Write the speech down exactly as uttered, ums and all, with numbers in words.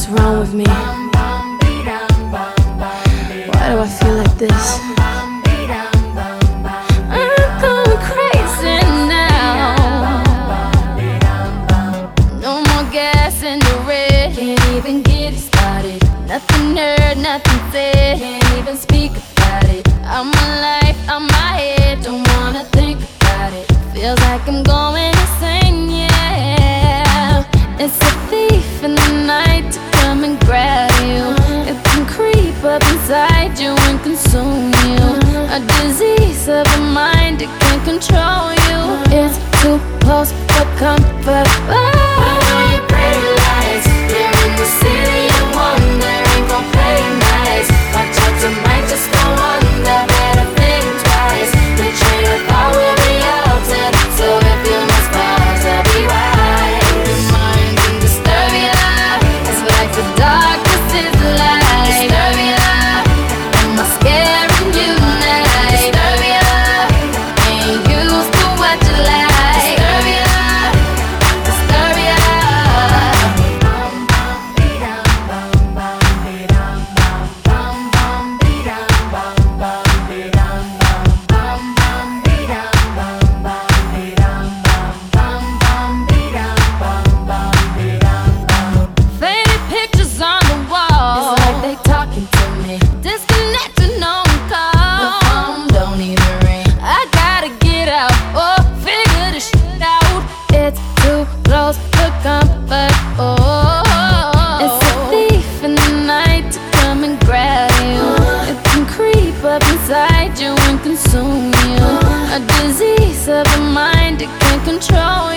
What's wrong with me? Why do I feel like this? I'm going crazy now. No more gas in the red. Can't even get it started. Nothing heard, nothing said. Can't even speak about it. I'm my life, I'm my head. Don't wanna think about it. Feels like I'm going insane, yeah. It's a thief in the night to come and grab you. It can creep up inside you and consume you. A disease of the mind, it can control you. It's too close for comfort. Oh. Your pretty lights, they're in the city of wonder. Ain't gon' play nice. Watch out, tonight just go under. Better think twice. The train of thought will be altered. So if you must pause, I'll be right. Your mind can disturb you. It's like the darkness is the light. Disturb ya. Am I scaring you now? Disturb ya. Ain't used to what you like. Disturb ya. Disturb ya. Faded pictures on the wall. It's like they talking to me. Disconnected, no one The call. phone don't even ring. I gotta get out, oh, figure this shit out. It's too close for comfort, oh. It's a thief in the night to come and grab you. It can creep up inside you and consume you. A disease of the mind, it can control you.